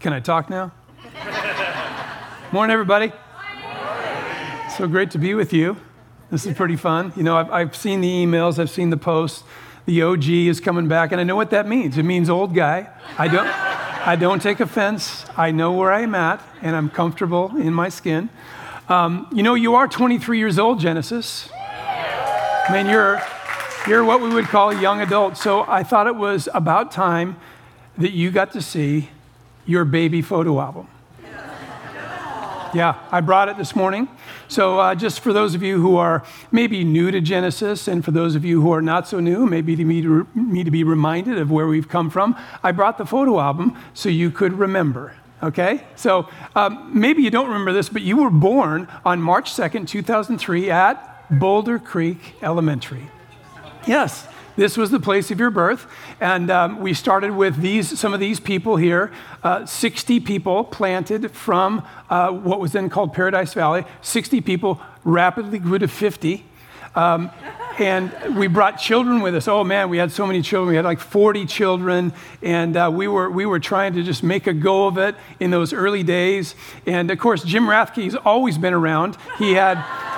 Can I talk now? Morning, everybody. So great to be with you. This is pretty fun. You know, I've seen the emails, I've seen the posts. The OG is coming back, and I know what that means. It means old guy. I don't take offense. I know where I'm at, and I'm comfortable in my skin. You know, you are 23 years old, Genesis. I mean, you're what we would call a young adult. So I thought it was about time that you got to see your baby photo album. Yeah, I brought it this morning. So just for those of you who are maybe new to Genesis, and for those of you who are not so new, maybe to me to be reminded of where we've come from, I brought the photo album so you could remember, okay? So maybe you don't remember this, but you were born on March 2nd, 2003 at Boulder Creek Elementary. Yes. This was the place of your birth, and we started with some of these people here, 60 people planted from what was then called Paradise Valley. 60 people rapidly grew to 50, and we brought children with us. Oh man, we had so many children. We had like 40 children, and we were trying to just make a go of it in those early days. And of course, Jim Rathke's always been around. He had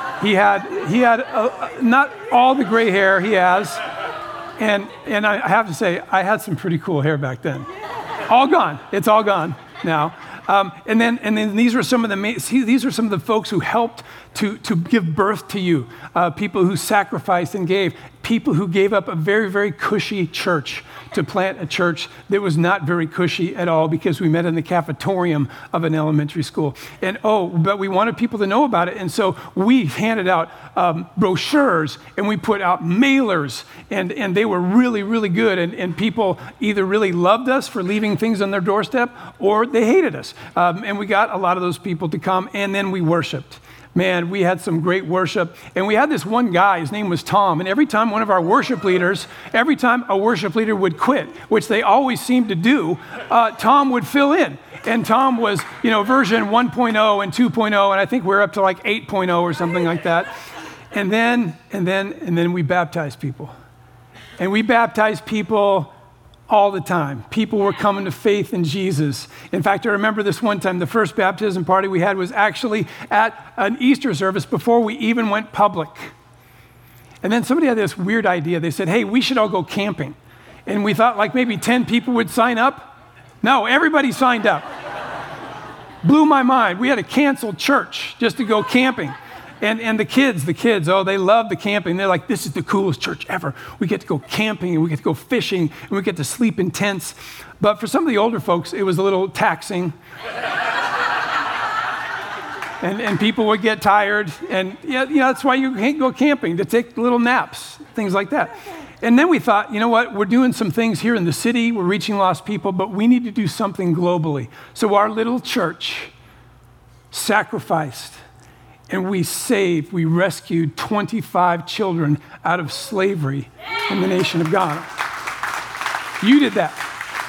not all the gray hair he has. And I have to say, I had some pretty cool hair back then. All gone. It's all gone now. And then these are some of the folks who helped to give birth to you. People who sacrificed and gave. People who gave up a very, very cushy church to plant a church that was not very cushy at all, because we met in the cafetorium of an elementary school. And but we wanted people to know about it. And so we handed out brochures, and we put out mailers, and they were really, really good. And people either really loved us for leaving things on their doorstep, or they hated us. And we got a lot of those people to come, and then we worshiped. Man, we had some great worship. And we had this one guy, his name was Tom. And every time a worship leader would quit, which they always seemed to do, Tom would fill in. And Tom was, version 1.0 and 2.0, and I think we're up to like 8.0 or something like that. And then we baptized people. And we baptized people all the time. People were coming to faith in Jesus. In fact, I remember this one time, the first baptism party we had was actually at an Easter service before we even went public. And then somebody had this weird idea. They said, hey, we should all go camping. And we thought like maybe 10 people would sign up. No, everybody signed up. Blew my mind. We had to cancel church just to go camping. And the kids, they love the camping. They're like, this is the coolest church ever. We get to go camping, and we get to go fishing, and we get to sleep in tents. But for some of the older folks, it was a little taxing. and people would get tired. And that's why you can't go camping, to take little naps, things like that. And then we thought, you know what? We're doing some things here in the city. We're reaching lost people, but we need to do something globally. So our little church sacrificed. And we rescued 25 children out of slavery in the nation of Ghana. You did that.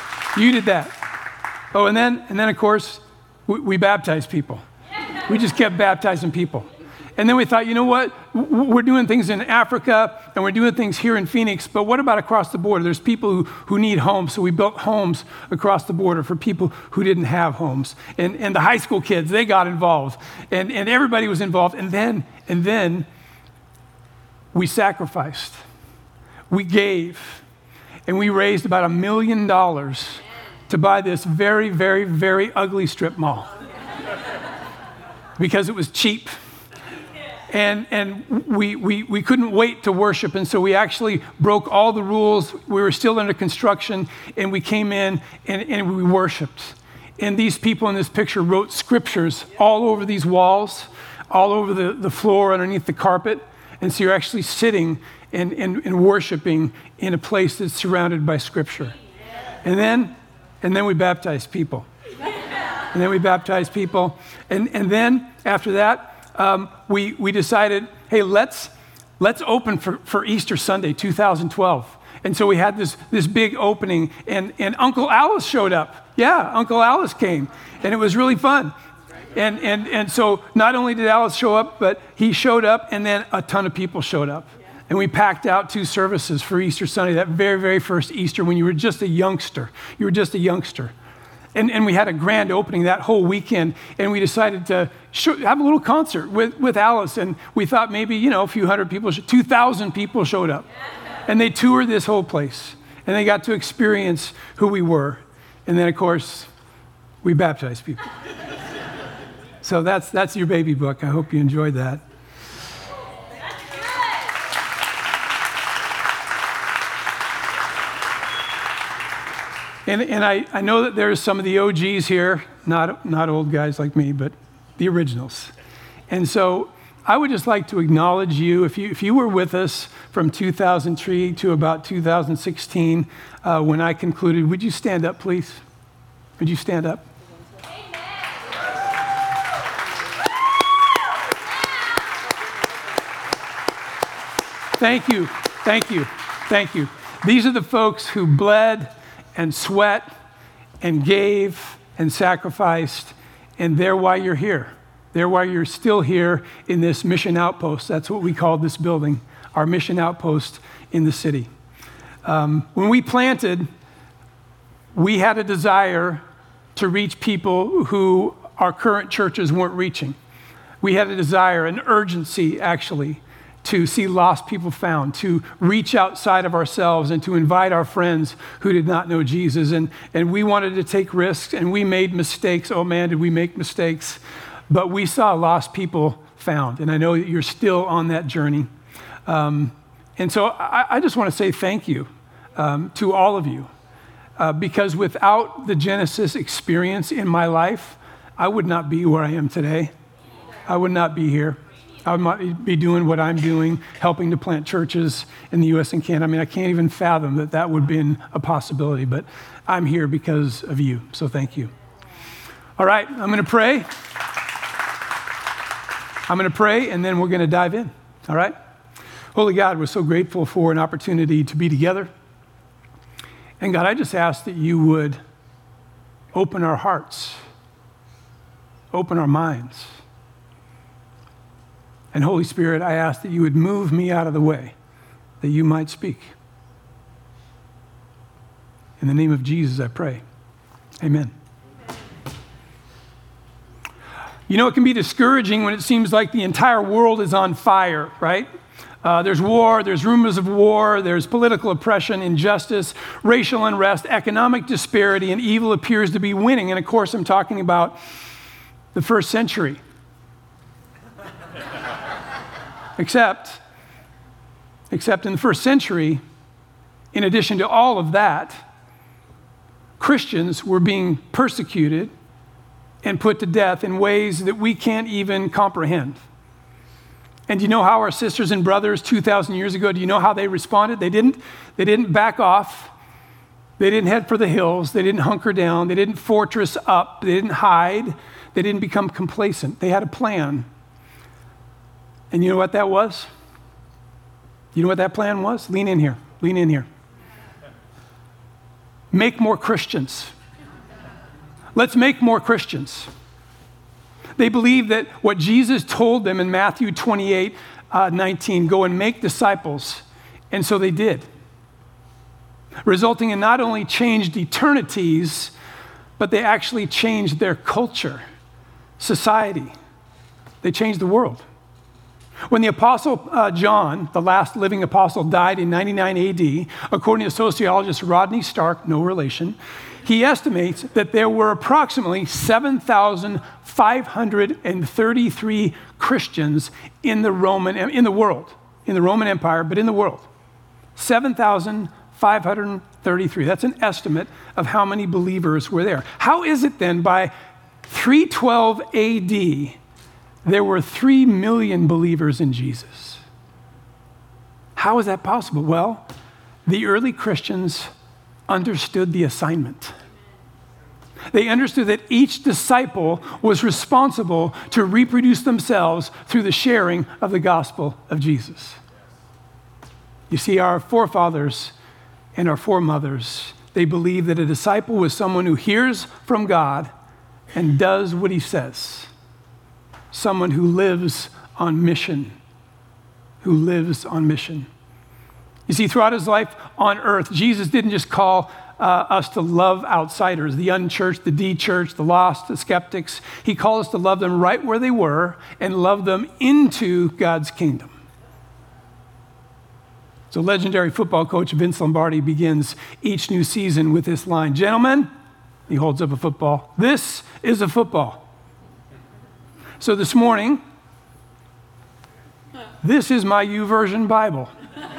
Oh, and then of course, we baptized people. We just kept baptizing people. And then we thought, you know what? We're doing things in Africa, and we're doing things here in Phoenix, but what about across the border? There's people who need homes, so we built homes across the border for people who didn't have homes. And the high school kids, they got involved, and everybody was involved. And then we sacrificed. We gave, and we raised about $1 million to buy this very, very, very ugly strip mall because it was cheap. And we couldn't wait to worship, and so we actually broke all the rules. We were still under construction, and we came in and we worshiped. And these people in this picture wrote scriptures all over these walls, all over the floor, underneath the carpet. And so you're actually sitting and worshiping in a place that's surrounded by scripture. And then we baptized people. And then after that, we decided, hey, let's open for Easter Sunday, 2012. And so we had this big opening, and Uncle Alice showed up. Yeah, Uncle Alice came, and it was really fun. And so not only did Alice show up, but he showed up, and then a ton of people showed up. And we packed out 2 services for Easter Sunday, that very, very first Easter when you were just a youngster. And we had a grand opening that whole weekend, and we decided to have a little concert with Alice, and we thought maybe, a few hundred people, 2,000 people showed up. And they toured this whole place, and they got to experience who we were. And then, of course, we baptized people. So that's your baby book. I hope you enjoyed that. And I know that there's some of the OGs here, not old guys like me, but the originals. And so I would just like to acknowledge you. If you were with us from 2003 to about 2016, when I concluded, would you stand up, please? Would you stand up? Thank you, thank you, thank you. These are the folks who bled and sweat and gave and sacrificed, and they're why you're here. They're why you're still here in this mission outpost. That's what we call this building, our mission outpost in the city. When we planted, we had a desire to reach people who our current churches weren't reaching. We had a desire, an urgency actually, to see lost people found, to reach outside of ourselves and to invite our friends who did not know Jesus. And we wanted to take risks, and we made mistakes. Oh man, did we make mistakes? But we saw lost people found, and I know that you're still on that journey. And so I just want to say thank you to all of you, because without the Genesis experience in my life, I would not be where I am today. I would not be here. I would not be doing what I'm doing, helping to plant churches in the U.S. and Canada. I mean, I can't even fathom that would have been a possibility, but I'm here because of you, so thank you. All right, I'm going to pray. And then we're going to dive in, all right? Holy God, we're so grateful for an opportunity to be together. And God, I just ask that you would open our hearts, open our minds. And Holy Spirit, I ask that you would move me out of the way, that you might speak. In the name of Jesus, I pray. Amen. It can be discouraging when it seems like the entire world is on fire, right? There's war, there's rumors of war, there's political oppression, injustice, racial unrest, economic disparity, and evil appears to be winning. And of course, I'm talking about the first century. Except in the first century, in addition to all of that, Christians were being persecuted and put to death in ways that we can't even comprehend. And do you know how our sisters and brothers 2,000 years ago, do you know how they responded? They didn't back off. They didn't head for the hills. They didn't hunker down. They didn't fortress up. They didn't hide. They didn't become complacent. They had a plan. And you know what that was? You know what that plan was? Lean in here. Lean in here. Make more Christians. Let's make more Christians. They believed that what Jesus told them in Matthew 28:19, go and make disciples. And so they did. Resulting in not only changed eternities, but they actually changed their culture, society. They changed the world. When the Apostle John, the last living apostle, died in 99 AD, according to sociologist Rodney Stark, no relation, he estimates that there were approximately 7,533 Christians in the Roman Empire, but in the world. 7,533. That's an estimate of how many believers were there. How is it then by 312 AD, there were 3 million believers in Jesus? How is that possible? Well, the early Christians understood the assignment. They understood that each disciple was responsible to reproduce themselves through the sharing of the gospel of Jesus. You see, our forefathers and our foremothers, they believed that a disciple was someone who hears from God and does what he says. Someone who lives on mission. You see, throughout his life on earth, Jesus didn't just call us to love outsiders, the unchurched, the de-churched, the lost, the skeptics. He called us to love them right where they were and love them into God's kingdom. So legendary football coach Vince Lombardi begins each new season with this line, "Gentlemen," he holds up a football, "this is a football." So this morning, this is my YouVersion Bible.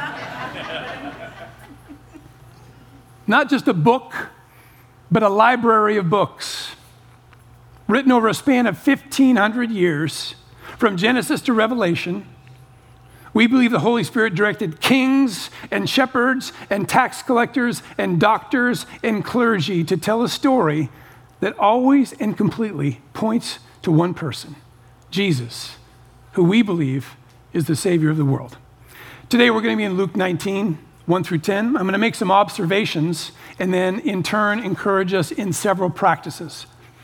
Not just a book, but a library of books, written over a span of 1,500 years, from Genesis to Revelation. We believe the Holy Spirit directed kings and shepherds and tax collectors and doctors and clergy to tell a story that always and completely points to one person, Jesus, who we believe is the Savior of the world. Today we're going to be in Luke 19, 1 through 10. I'm going to make some observations and then in turn encourage us in several practices.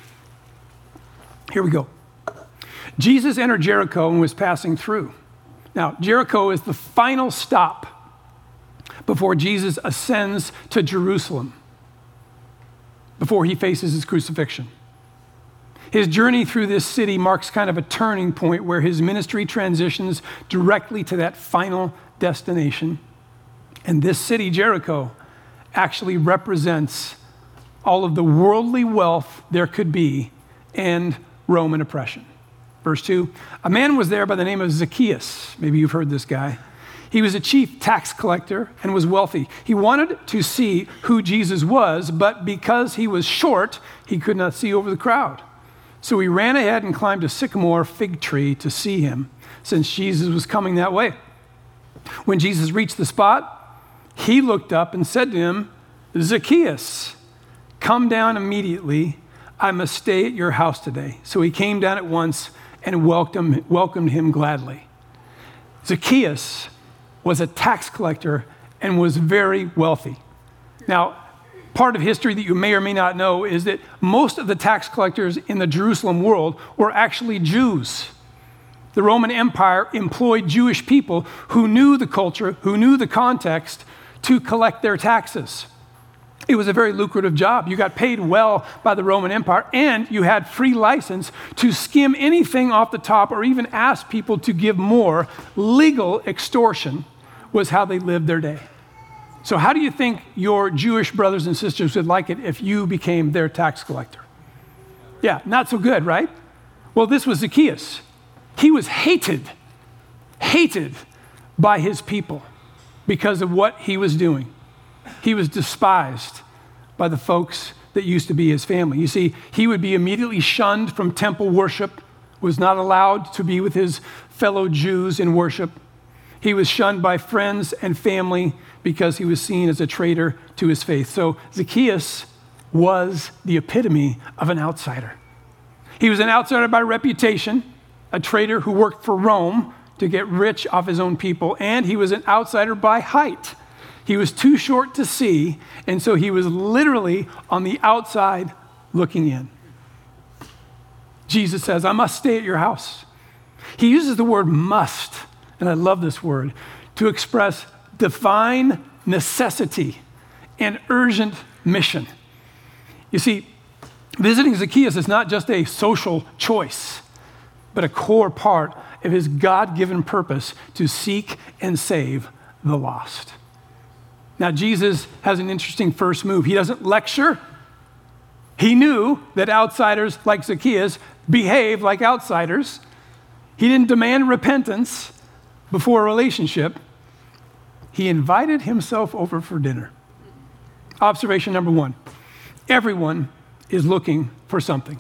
Here we go. Jesus entered Jericho and was passing through. Now, Jericho is the final stop before Jesus ascends to Jerusalem, before he faces his crucifixion. His journey through this city marks kind of a turning point where his ministry transitions directly to that final destination. And this city, Jericho, actually represents all of the worldly wealth there could be and Roman oppression. Verse 2, a man was there by the name of Zacchaeus. Maybe you've heard this guy. He was a chief tax collector and was wealthy. He wanted to see who Jesus was, but because he was short, he could not see over the crowd. So he ran ahead and climbed a sycamore fig tree to see him, since Jesus was coming that way. When Jesus reached the spot, he looked up and said to him, "Zacchaeus, come down immediately. I must stay at your house today." So he came down at once and welcomed him gladly. Zacchaeus was a tax collector and was very wealthy. Now, part of history that you may or may not know is that most of the tax collectors in the Jerusalem world were actually Jews. The Roman Empire employed Jewish people who knew the culture, who knew the context, to collect their taxes. It was a very lucrative job. You got paid well by the Roman Empire, and you had free license to skim anything off the top or even ask people to give more. Legal extortion was how they lived their day. So how do you think your Jewish brothers and sisters would like it if you became their tax collector? Yeah, not so good, right? Well, this was Zacchaeus. He was hated by his people because of what he was doing. He was despised by the folks that used to be his family. You see, he would be immediately shunned from temple worship, was not allowed to be with his fellow Jews in worship. He was shunned by friends and family because he was seen as a traitor to his faith. So Zacchaeus was the epitome of an outsider. He was an outsider by reputation, a traitor who worked for Rome to get rich off his own people, and he was an outsider by height. He was too short to see, and so he was literally on the outside looking in. Jesus says, "I must stay at your house." He uses the word must, and I love this word, to express divine necessity and urgent mission. You see, visiting Zacchaeus is not just a social choice, but a core part of his God-given purpose to seek and save the lost. Now, Jesus has an interesting first move. He doesn't lecture. He knew that outsiders like Zacchaeus behave like outsiders. He didn't demand repentance before a relationship. He invited himself over for dinner. Observation number one, everyone is looking for something.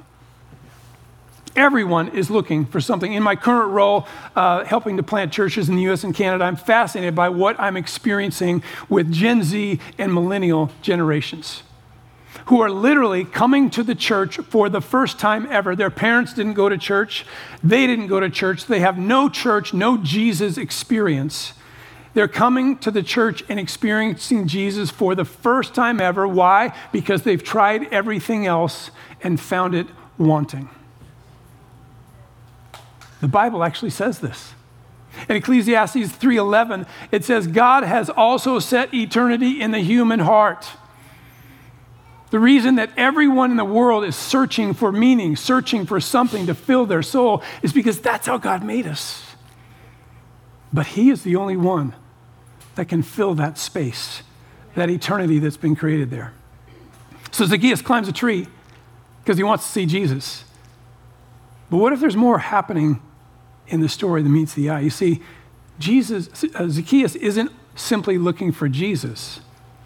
Everyone is looking for something. In my current role, helping to plant churches in the US and Canada, I'm fascinated by what I'm experiencing with Gen Z and millennial generations who are literally coming to the church for the first time ever. Their parents didn't go to church. They didn't go to church. They have no church, no Jesus experience. They're coming to the church and experiencing Jesus for the first time ever. Why? Because they've tried everything else and found it wanting. The Bible actually says this. In Ecclesiastes 3:11, it says, God has also set eternity in the human heart. The reason that everyone in the world is searching for meaning, searching for something to fill their soul, is because that's how God made us. But he is the only one that can fill that space, that eternity that's been created there. So Zacchaeus climbs a tree because he wants to see Jesus. But what if there's more happening in the story than meets the eye? You see, Zacchaeus isn't simply looking for Jesus.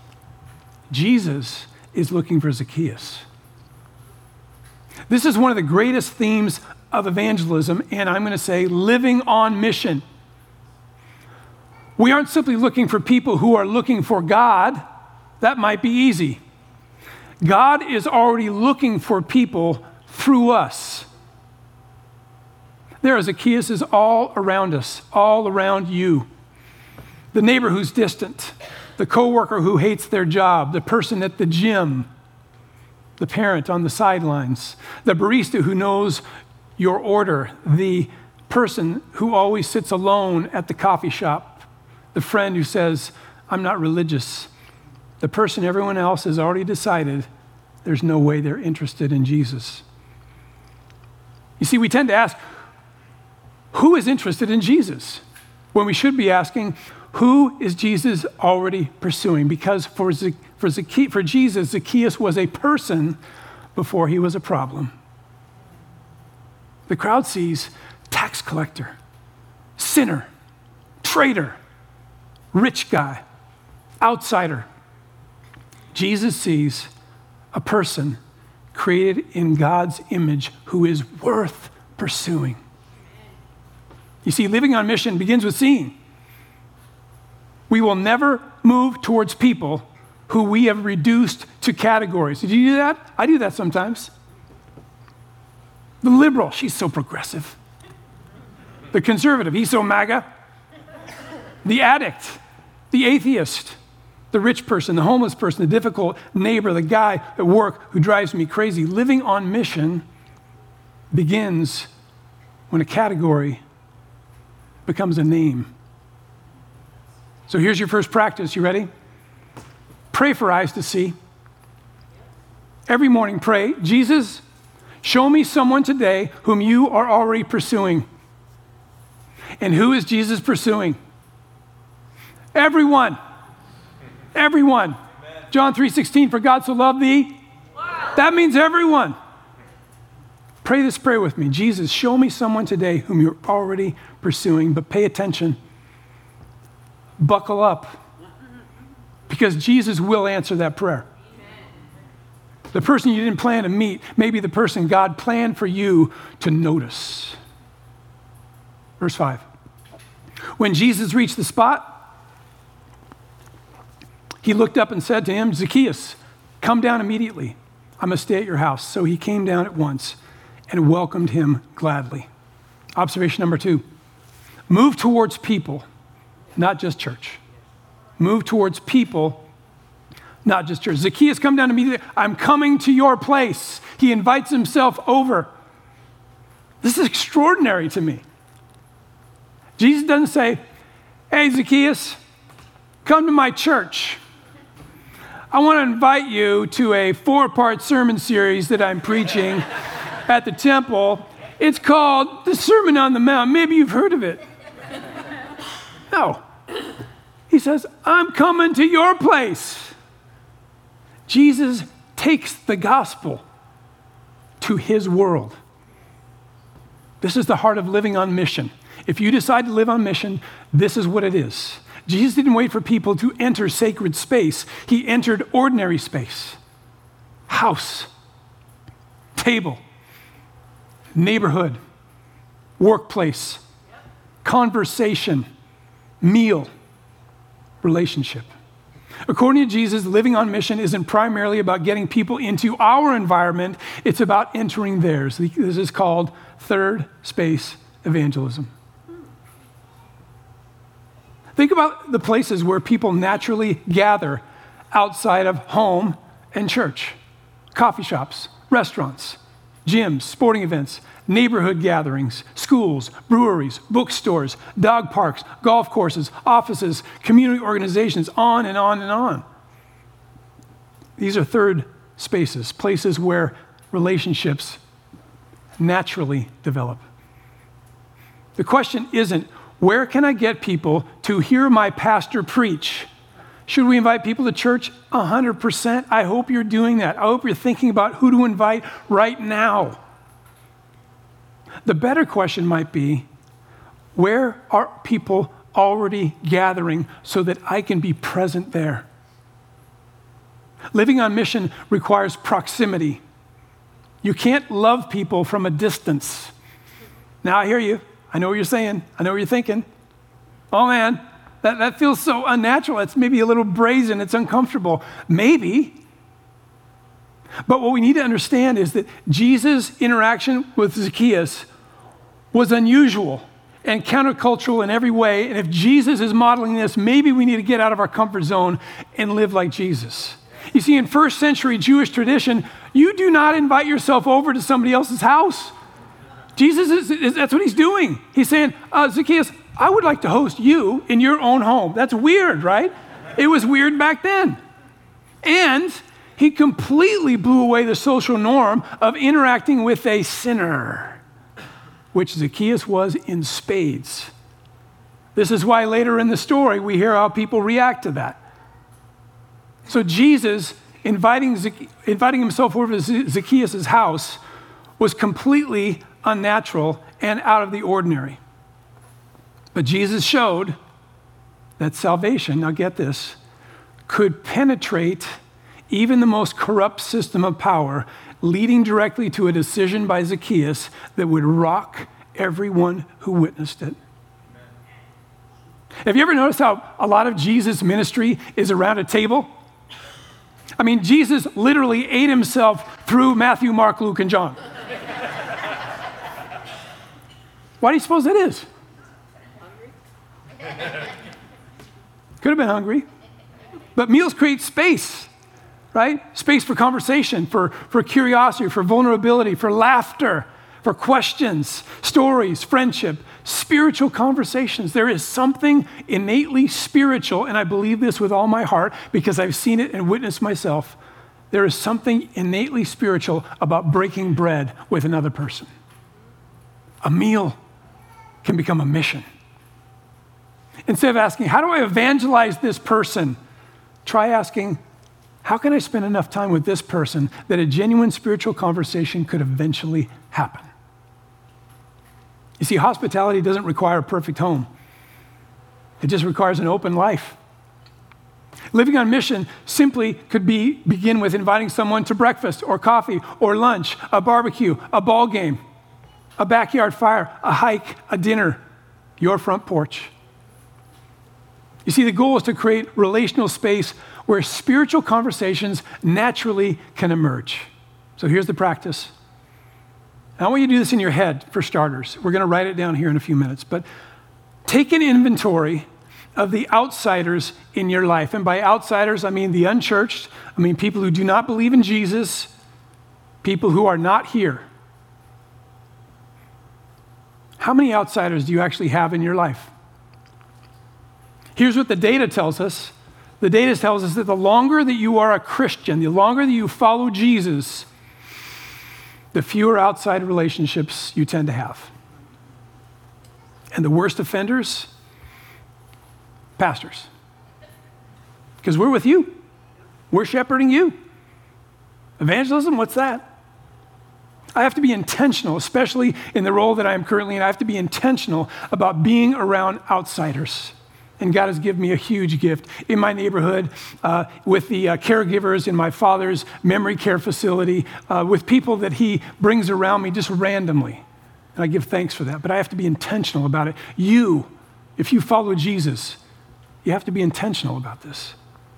Jesus is looking for Zacchaeus. This is one of the greatest themes of evangelism, and I'm going to say living on mission. We aren't simply looking for people who are looking for God. That might be easy. God is already looking for people through us. There are Zacchaeuses all around us, all around you. The neighbor who's distant, the coworker who hates their job, the person at the gym, the parent on the sidelines, the barista who knows your order, the person who always sits alone at the coffee shop, the friend who says, I'm not religious, the person everyone else has already decided there's no way they're interested in Jesus. You see, we tend to ask, who is interested in Jesus? When we should be asking, who is Jesus already pursuing? Because for Jesus, Zacchaeus was a person before he was a problem. The crowd sees tax collector, sinner, traitor, rich guy, outsider. Jesus sees a person created in God's image who is worth pursuing. You see, living on mission begins with seeing. We will never move towards people who we have reduced to categories. Did you do that? I do that sometimes. The liberal, she's so progressive. The conservative, he's so MAGA. The addict, the atheist, the rich person, the homeless person, the difficult neighbor, the guy at work who drives me crazy. Living on mission begins when a category becomes a name. So here's your first practice. You ready? Pray for eyes to see. Every morning pray, Jesus, show me someone today whom you are already pursuing. And who is Jesus pursuing? Everyone. Everyone. Amen. John 3:16, for God so loved thee. Wow. That means everyone. Pray this prayer with me. Jesus, show me someone today whom you're already pursuing, but pay attention. Buckle up. Because Jesus will answer that prayer. Amen. The person you didn't plan to meet may be the person God planned for you to notice. Verse 5. When Jesus reached the spot, he looked up and said to him, Zacchaeus, come down immediately. I must stay at your house. So he came down at once and welcomed him gladly. Observation number 2. Move towards people, not just church. Move towards people, not just church. Zacchaeus, come down immediately. I'm coming to your place. He invites himself over. This is extraordinary to me. Jesus doesn't say, hey, Zacchaeus, come to my church. I want to invite you to a 4-part sermon series that I'm preaching at the temple. It's called the Sermon on the Mount. Maybe you've heard of it. No. He says, I'm coming to your place. Jesus takes the gospel to his world. This is the heart of living on mission. If you decide to live on mission, this is what it is. Jesus didn't wait for people to enter sacred space. He entered ordinary space. House, table, neighborhood, workplace, conversation, meal, relationship. According to Jesus, living on mission isn't primarily about getting people into our environment. It's about entering theirs. This is called third space evangelism. Think about the places where people naturally gather outside of home and church. Coffee shops, restaurants, gyms, sporting events, neighborhood gatherings, schools, breweries, bookstores, dog parks, golf courses, offices, community organizations, on and on and on. These are third spaces, places where relationships naturally develop. The question isn't, where can I get people to hear my pastor preach? Should we invite people to church? 100%. I hope you're doing that. I hope you're thinking about who to invite right now. The better question might be, where are people already gathering so that I can be present there? Living on mission requires proximity. You can't love people from a distance. Now I hear you. I know what you're saying. I know what you're thinking. Oh man, that feels so unnatural. It's maybe a little brazen. It's uncomfortable. Maybe. But what we need to understand is that Jesus' interaction with Zacchaeus was unusual and countercultural in every way. And if Jesus is modeling this, maybe we need to get out of our comfort zone and live like Jesus. You see, in first century Jewish tradition, you do not invite yourself over to somebody else's house. Jesus that's what he's doing. He's saying, Zacchaeus, I would like to host you in your own home. That's weird, right? It was weird back then. And he completely blew away the social norm of interacting with a sinner, which Zacchaeus was in spades. This is why later in the story we hear how people react to that. So Jesus inviting himself over to Zacchaeus' house was completely unnatural and out of the ordinary. But Jesus showed that salvation, now get this, could penetrate even the most corrupt system of power, leading directly to a decision by Zacchaeus that would rock everyone who witnessed it. Have you ever noticed how a lot of Jesus' ministry is around a table? I mean, Jesus literally ate himself through Matthew, Mark, Luke, and John. Why do you suppose that is? Hungry? Could have been hungry. But meals create space, right? Space for conversation, for curiosity, for vulnerability, for laughter, for questions, stories, friendship, spiritual conversations. There is something innately spiritual, and I believe this with all my heart because I've seen it and witnessed myself. There is something innately spiritual about breaking bread with another person. A meal can become a mission. Instead of asking, how do I evangelize this person? Try asking, how can I spend enough time with this person that a genuine spiritual conversation could eventually happen? You see, hospitality doesn't require a perfect home. It just requires an open life. Living on mission simply could begin with inviting someone to breakfast or coffee or lunch, a barbecue, a ball game, a backyard fire, a hike, a dinner, your front porch. You see, the goal is to create relational space where spiritual conversations naturally can emerge. So here's the practice. I want you to do this in your head for starters. We're going to write it down here in a few minutes. But take an inventory of the outsiders in your life. And by outsiders, I mean the unchurched. I mean people who do not believe in Jesus, people who are not here. How many outsiders do you actually have in your life? Here's what the data tells us. The data tells us that the longer that you are a Christian, the longer that you follow Jesus, the fewer outside relationships you tend to have. And the worst offenders, pastors. Because we're with you. We're shepherding you. Evangelism, what's that? I have to be intentional, especially in the role that I am currently in. I have to be intentional about being around outsiders. And God has given me a huge gift in my neighborhood, with the caregivers in my father's memory care facility, with people that he brings around me just randomly. And I give thanks for that. But I have to be intentional about it. You, if you follow Jesus, you have to be intentional about this.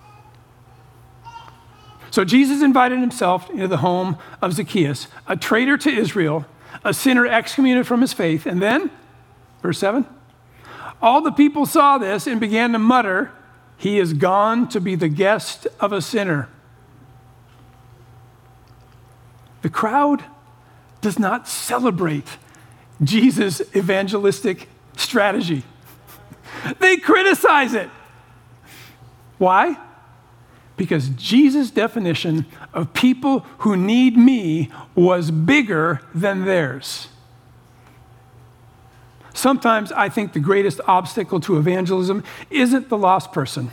So Jesus invited himself into the home of Zacchaeus, a traitor to Israel, a sinner excommunicated from his faith. And then, verse 7, all the people saw this and began to mutter, he is gone to be the guest of a sinner. The crowd does not celebrate Jesus' evangelistic strategy. They criticize it. Why? Because Jesus' definition of people who need me was bigger than theirs. Sometimes I think the greatest obstacle to evangelism isn't the lost person.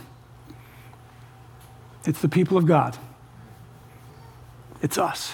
It's the people of God. It's us.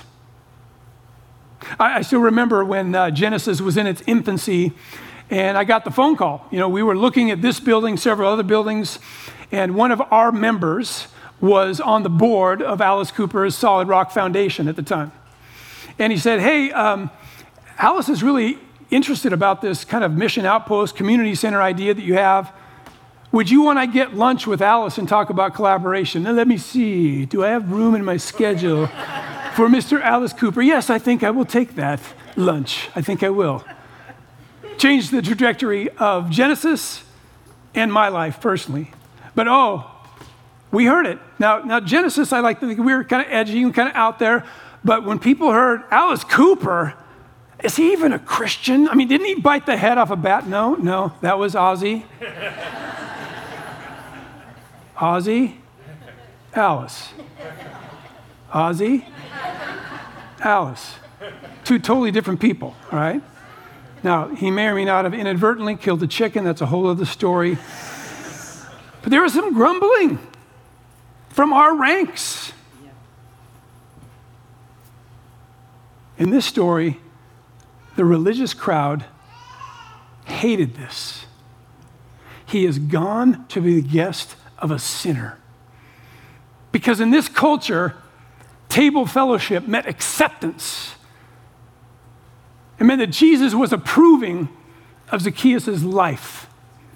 I still remember when Genesis was in its infancy, and I got the phone call. You know, we were looking at this building, several other buildings, and one of our members was on the board of Alice Cooper's Solid Rock Foundation at the time. And he said, hey, Alice is really interested about this kind of mission outpost, community center idea that you have. Would you want to get lunch with Alice and talk about collaboration? Now, let me see. Do I have room in my schedule for Mr. Alice Cooper? Yes, I think I will take that lunch. I think I will. Changed the trajectory of Genesis and my life personally. But we heard it. Now Genesis, I like to think we were kind of edgy and kind of out there. But when people heard Alice Cooper, is he even a Christian? I mean, didn't he bite the head off a bat? No, that was Ozzy. Ozzy, Alice. Ozzy, Alice. Two totally different people, all right? Now, he may or may not have inadvertently killed a chicken. That's a whole other story. But there was some grumbling from our ranks. In this story, the religious crowd hated this. He has gone to be the guest of a sinner. Because in this culture, table fellowship meant acceptance. It meant that Jesus was approving of Zacchaeus' life.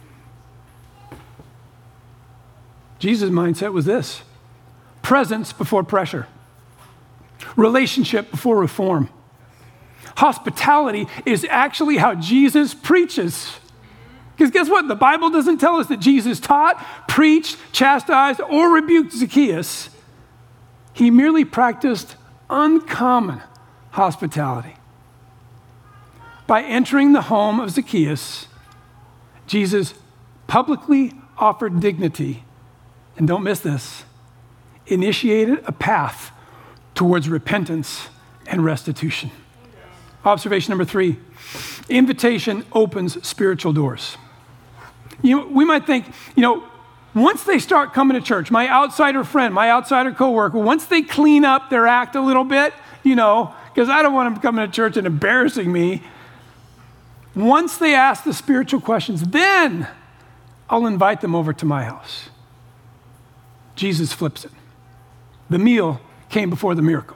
Jesus' mindset was this: presence before pressure, relationship before reform. Hospitality is actually how Jesus preaches. Because guess what? The Bible doesn't tell us that Jesus taught, preached, chastised, or rebuked Zacchaeus. He merely practiced uncommon hospitality. By entering the home of Zacchaeus, Jesus publicly offered dignity, and don't miss this, initiated a path towards repentance and restitution. Observation number 3, invitation opens spiritual doors. We might think, once they start coming to church, my outsider friend, my outsider coworker, once they clean up their act a little bit, because I don't want them coming to church and embarrassing me. Once they ask the spiritual questions, then I'll invite them over to my house. Jesus flips it. The meal came before the miracle.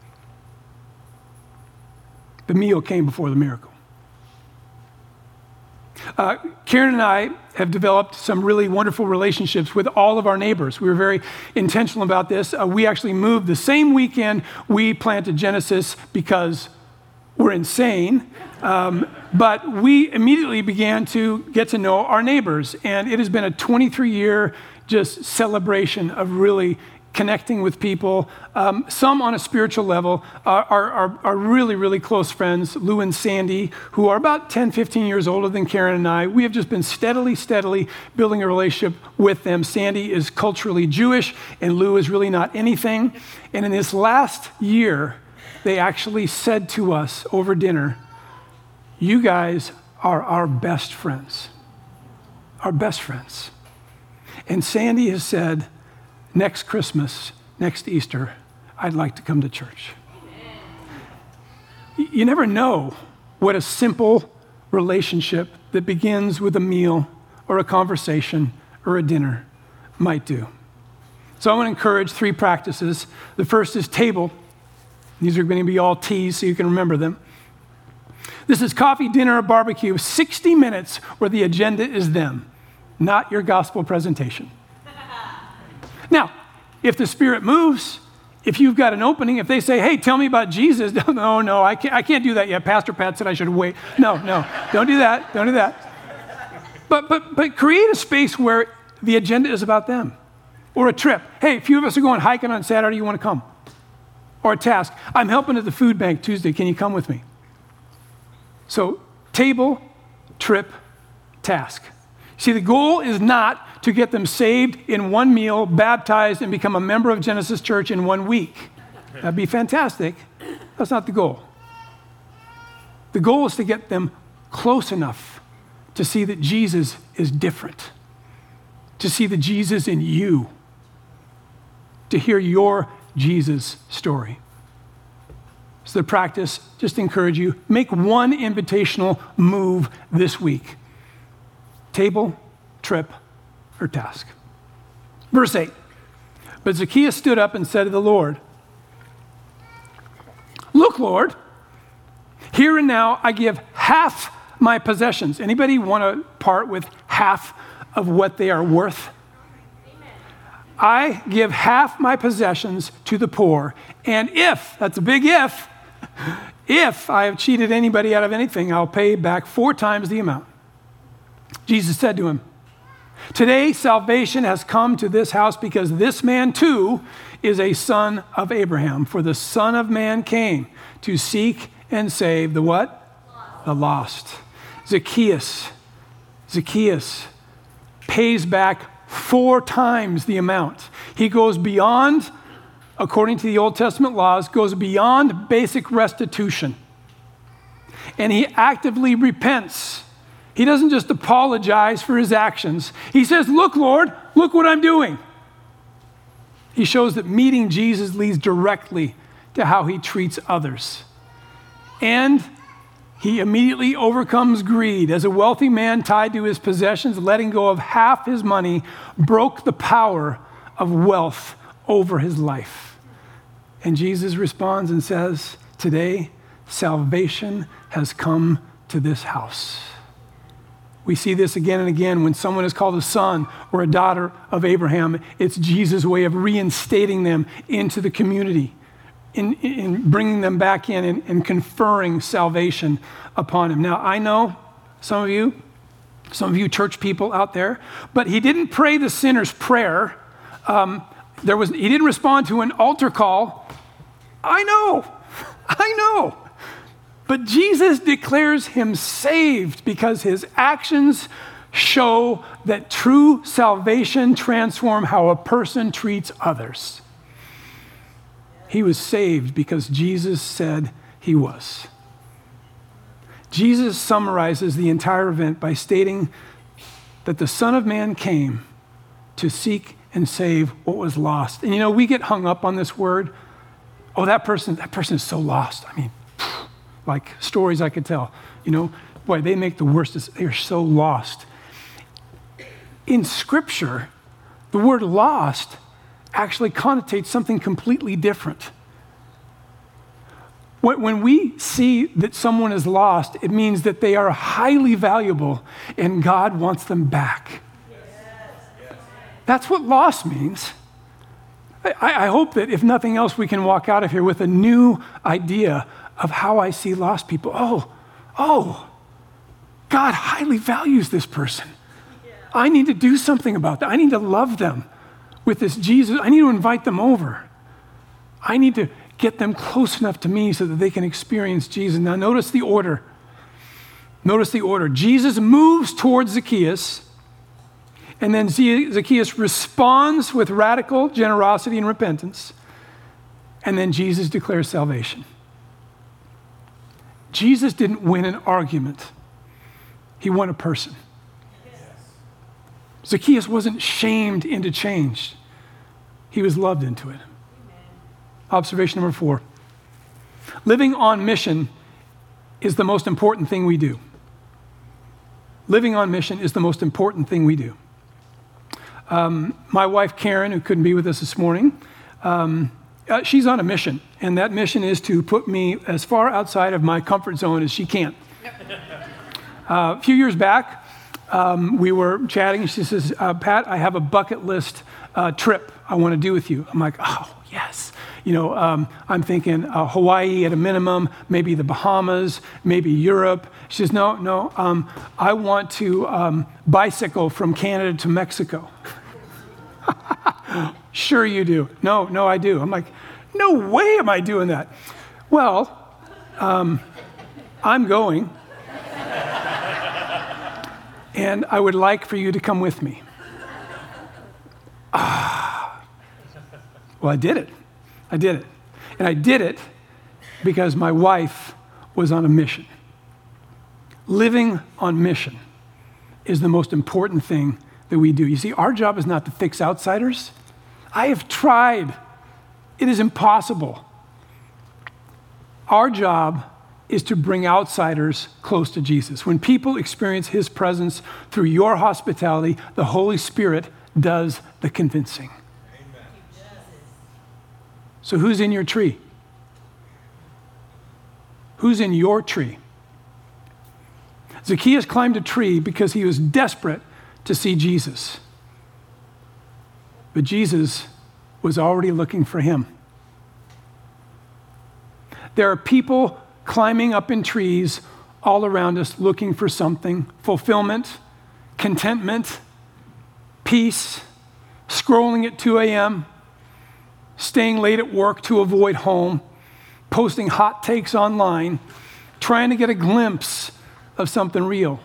The meal came before the miracle. Karen and I have developed some really wonderful relationships with all of our neighbors. We were very intentional about this. We actually moved the same weekend we planted Genesis because we're insane. But we immediately began to get to know our neighbors. And it has been a 23-year just celebration of really connecting with people. Some on a spiritual level are really, really close friends. Lou and Sandy, who are about 10, 15 years older than Karen and I. We have just been steadily building a relationship with them. Sandy is culturally Jewish, and Lou is really not anything. And in this last year, they actually said to us over dinner, you guys are our best friends. Our best friends. And Sandy has said, next Christmas, next Easter, I'd like to come to church. You never know what a simple relationship that begins with a meal or a conversation or a dinner might do. So I want to encourage 3 practices. The first is table. These are going to be all T's so you can remember them. This is coffee, dinner, or barbecue, 60 minutes where the agenda is them, not your gospel presentation. Now, if the Spirit moves, if you've got an opening, if they say, hey, tell me about Jesus, no, I can't do that yet. Pastor Pat said I should wait. No, don't do that. Don't do that. But create a space where the agenda is about them. Or a trip. Hey, a few of us are going hiking on Saturday. You want to come? Or a task. I'm helping at the food bank Tuesday. Can you come with me? So table, trip, task. See, the goal is not to get them saved in one meal, baptized, and become a member of Genesis Church in 1 week. That'd be fantastic. That's not the goal. The goal is to get them close enough to see that Jesus is different, to see the Jesus in you, to hear your Jesus story. So the practice, just encourage you, make one invitational move this week. Table, trip, or task. Verse 8, but Zacchaeus stood up and said to the Lord, look, Lord, here and now I give half my possessions. Anybody want to part with half of what they are worth? I give half my possessions to the poor, and if, that's a big if I have cheated anybody out of anything, I'll pay back 4 times the amount. Jesus said to him, today salvation has come to this house because this man too is a son of Abraham. For the Son of Man came to seek and save the what? The lost. Zacchaeus pays back 4 times the amount. He goes beyond, according to the Old Testament laws, goes beyond basic restitution. And he actively repents. He doesn't just apologize for his actions. He says, look, Lord, look what I'm doing. He shows that meeting Jesus leads directly to how he treats others. And he immediately overcomes greed. As a wealthy man tied to his possessions, letting go of half his money broke the power of wealth over his life. And Jesus responds and says, today salvation has come to this house. We see this again and again when someone is called a son or a daughter of Abraham. It's Jesus' way of reinstating them into the community, in bringing them back in and conferring salvation upon him. Now, I know some of you church people out there, but he didn't pray the sinner's prayer. He didn't respond to an altar call. I know. But Jesus declares him saved because his actions show that true salvation transforms how a person treats others. He was saved because Jesus said he was. Jesus summarizes the entire event by stating that the Son of Man came to seek and save what was lost. And we get hung up on this word. Oh, that person is so lost. I mean, like stories I could tell. Boy, they make the worst. They're so lost. In Scripture, the word lost actually connotates something completely different. When we see that someone is lost, it means that they are highly valuable and God wants them back. That's what lost means. I hope that if nothing else, we can walk out of here with a new idea of how I see lost people. Oh, God highly values this person. I need to do something about that. I need to love them with this Jesus. I need to invite them over. I need to get them close enough to me so that they can experience Jesus. Now notice the order. Jesus moves towards Zacchaeus, and then Zacchaeus responds with radical generosity and repentance, and then Jesus declares salvation. Jesus didn't win an argument. He won a person. Zacchaeus wasn't shamed into change. He was loved into it. Observation number 4. Living on mission is the most important thing we do. Living on mission is the most important thing we do. My wife, Karen, who couldn't be with us this morning, she's on a mission, and that mission is to put me as far outside of my comfort zone as she can. A few years back, we were chatting, and she says, Pat, I have a bucket list trip I want to do with you. I'm like, oh, yes. I'm thinking Hawaii at a minimum, maybe the Bahamas, maybe Europe. She says, no, I want to bicycle from Canada to Mexico. Sure you do. No, I do. I'm like, no way am I doing that. Well, I'm going. and I would like for you to come with me. Well, I did it. And I did it because my wife was on a mission. Living on mission is the most important thing that we do. You see, our job is not to fix outsiders. I have tried. It is impossible. Our job is to bring outsiders close to Jesus. When people experience his presence through your hospitality, the Holy Spirit does the convincing. Amen. So who's in your tree? Who's in your tree? Zacchaeus climbed a tree because he was desperate to see Jesus. But Jesus was already looking for him. There are people climbing up in trees all around us looking for something: fulfillment, contentment, peace, scrolling at 2 a.m., staying late at work to avoid home, posting hot takes online, trying to get a glimpse of something real.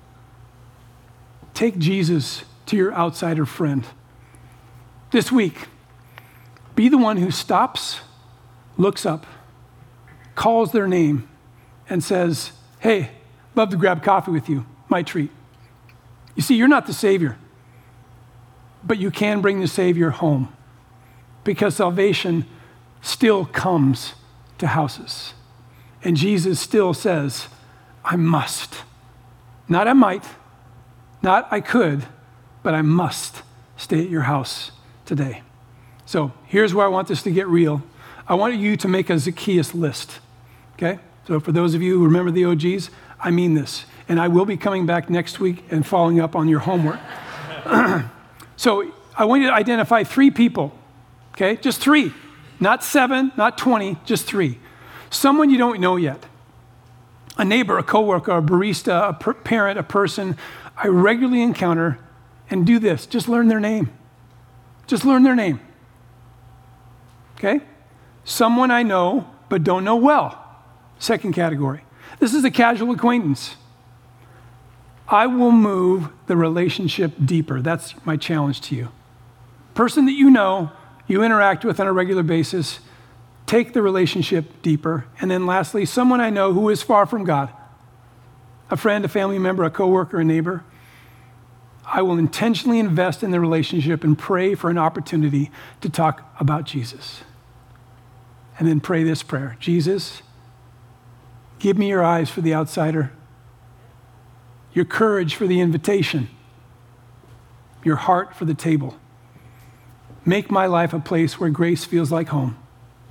Take Jesus to your outsider friend. This week, be the one who stops, looks up, calls their name, and says, "Hey, love to grab coffee with you, my treat." You see, you're not the Savior, but you can bring the Savior home, because salvation still comes to houses. And Jesus still says, I must. Not I might, not I could, but I must stay at your house today. So here's where I want this to get real. I want you to make a Zacchaeus list, okay? So for those of you who remember the OGs, I mean this. And I will be coming back next week and following up on your homework. So I want you to identify 3 people, okay? Just 3, not 7, not 20, just 3. Someone you don't know yet. A neighbor, a coworker, a barista, a parent, a person I regularly encounter, and do this. Just learn their name. Just learn their name. Okay? Someone I know but don't know well. Second category. This is a casual acquaintance. I will move the relationship deeper. That's my challenge to you. Person that you know, you interact with on a regular basis, take the relationship deeper. And then lastly, someone I know who is far from God. A friend, a family member, a coworker, a neighbor. I will intentionally invest in the relationship and pray for an opportunity to talk about Jesus. And then pray this prayer: Jesus, give me your eyes for the outsider, your courage for the invitation, your heart for the table. Make my life a place where grace feels like home.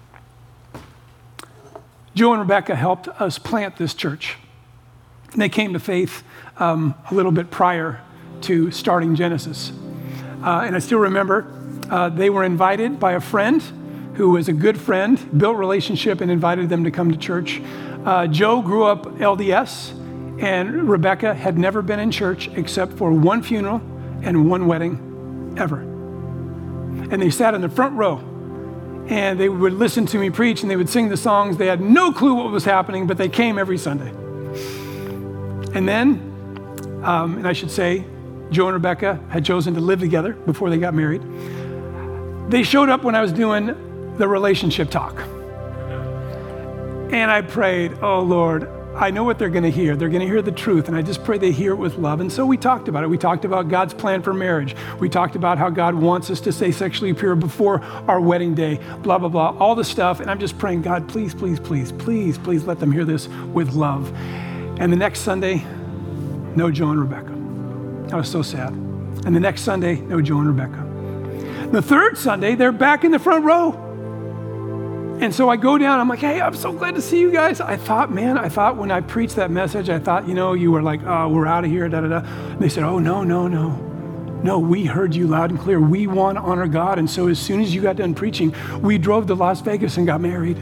Joe and Rebecca helped us plant this church. And they came to faith a little bit prior to starting Genesis. And I still remember they were invited by a friend who was a good friend, built relationship, and invited them to come to church. Joe grew up LDS, and Rebecca had never been in church except for one funeral and one wedding ever. And they sat in the front row, and they would listen to me preach, and they would sing the songs. They had no clue what was happening, but they came every Sunday. And then, and I should say, Joe and Rebecca had chosen to live together before they got married. They showed up when I was doing the relationship talk. And I prayed, oh Lord, I know what they're going to hear. They're going to hear the truth, and I just pray they hear it with love. And so we talked about it. We talked about God's plan for marriage. We talked about how God wants us to stay sexually pure before our wedding day, blah, blah, blah, all the stuff. And I'm just praying, God, please, please, please, please, please let them hear this with love. And the next Sunday, no Joe and Rebecca. I was so sad. And the next Sunday, no Joe and Rebecca. The third Sunday, they're back in the front row. And so I go down, I'm like, hey, I'm so glad to see you guys. I thought when I preached that message, I thought, you were like, oh, we're out of here, da-da-da. And they said, oh, no. No, we heard you loud and clear. We want to honor God. And so as soon as you got done preaching, we drove to Las Vegas and got married.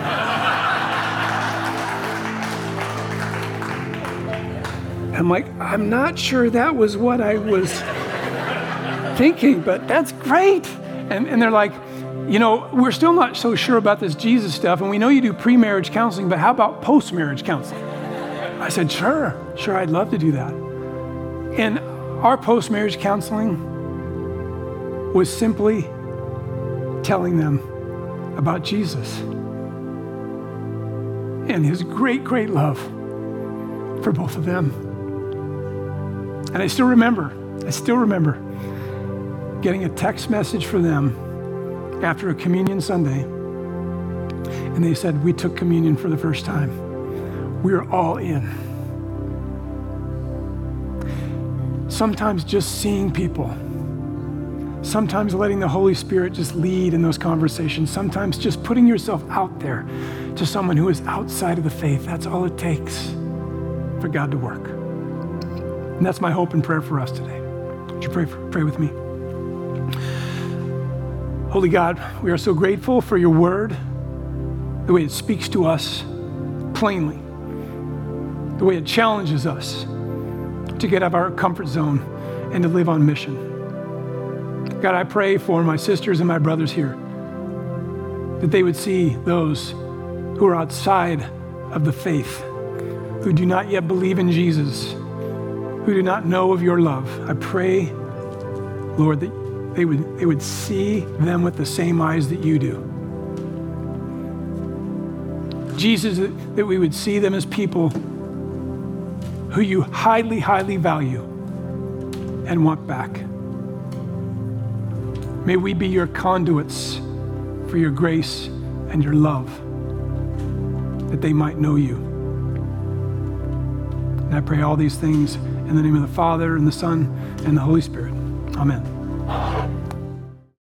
I'm like, I'm not sure that was what I was thinking, but that's great. And they're like, we're still not so sure about this Jesus stuff, and we know you do pre-marriage counseling, but how about post-marriage counseling? I said, sure, I'd love to do that. And our post-marriage counseling was simply telling them about Jesus and his great, great love for both of them. And I still remember getting a text message for them after a communion Sunday. And they said, we took communion for the first time. We're all in. Sometimes just seeing people, sometimes letting the Holy Spirit just lead in those conversations, sometimes just putting yourself out there to someone who is outside of the faith. That's all it takes for God to work. And that's my hope and prayer for us today. Would you pray with me? Holy God, we are so grateful for your word, the way it speaks to us plainly, the way it challenges us to get out of our comfort zone and to live on mission. God, I pray for my sisters and my brothers here, that they would see those who are outside of the faith, who do not yet believe in Jesus, who do not know of your love. I pray, Lord, that they would see them with the same eyes that you do. Jesus, that we would see them as people who you highly, highly value and want back. May we be your conduits for your grace and your love, that they might know you. And I pray all these things in the name of the Father and the Son and the Holy Spirit. Amen.